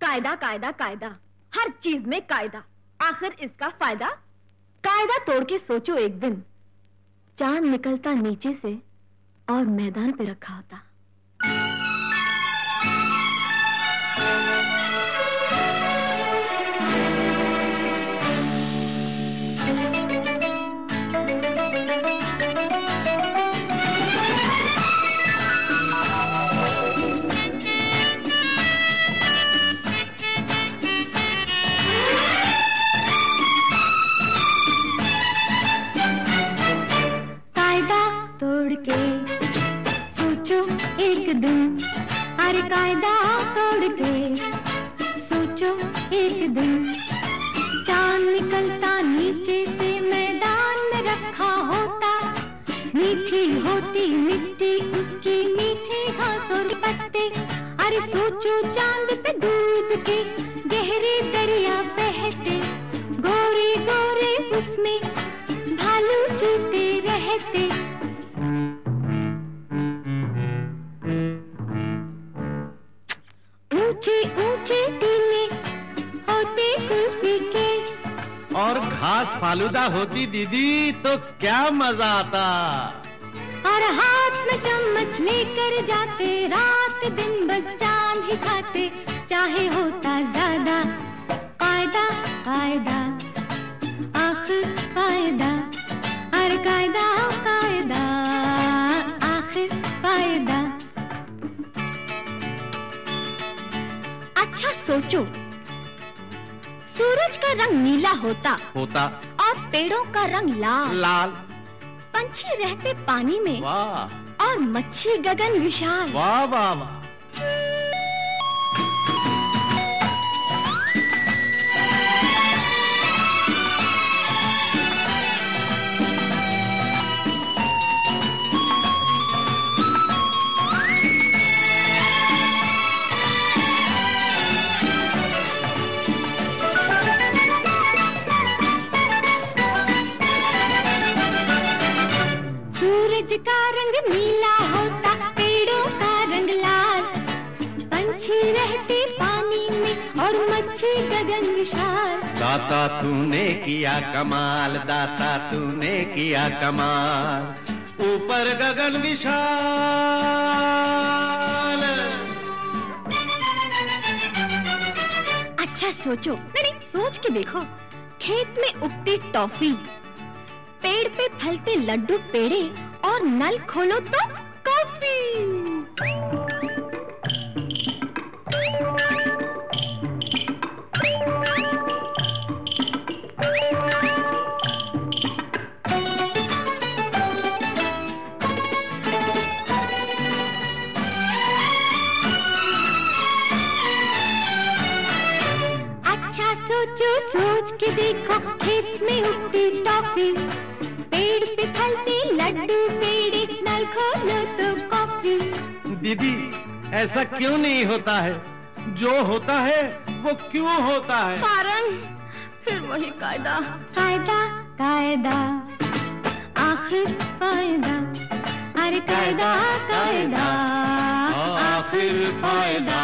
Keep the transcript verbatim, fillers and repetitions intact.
कायदा कायदा कायदा, हर चीज में कायदा, आखिर इसका फायदा? कायदा तोड़ के सोचो एक दिन, चांद निकलता नीचे से और मैदान पे रखा होता। अरे कायदा तोड़ के सोचो एक दिन, चांद निकलता नीचे से मैदान में रखा होता। मीठी होती मिट्टी उसकी, मीठी घास और पत्ते। अरे सोचो चांद पे दूध के गहरे दरिया बहते, गोरे गोरे उसमें भालू जीते रहते। ऊंचे ऊंचे टीले होते कुल्फी के, और घास फालूदा होती दीदी तो क्या मजा आता। और हाथ में चम्मच लेकर जाते, रात दिन बस चांद ही खाते। चाहे होता ज्यादा कायदा कायदा, आखिर कायदा। अरे कायदा कायदा, आखिर कायदा। अच्छा सोचो, सूरज का रंग नीला होता होता और पेड़ों का रंग लाल लाल। पंछी रहते पानी में, वाह, और मच्छी गगन विशाल। वाह वाह वाह। सूरज का रंग नीला होता, पेड़ों का रंग लाल। पंछी रहते पानी में और मच्छी गगन विशाल। दाता तूने किया कमाल, दाता तूने किया कमाल। ऊपर गगन विशाल। अच्छा सोचो, नहीं नहीं सोच के देखो, खेत में उगती टॉफी, पेड़ पे फलते लड्डू पेड़े, और नल खोलो तो कॉफी। अच्छा सोचो, सोच के देखो, खेत में उगती टॉफी, पेड़ पे फलते लड्डू पेड़े, नल खोलो तो कॉफी। दीदी ऐसा क्यों नहीं होता है? जो होता है वो क्यों होता है? कारण फिर वही कायदा कायदा कायदा, आखिर कायदा। अरे कायदा कायदा, आखिर कायदा।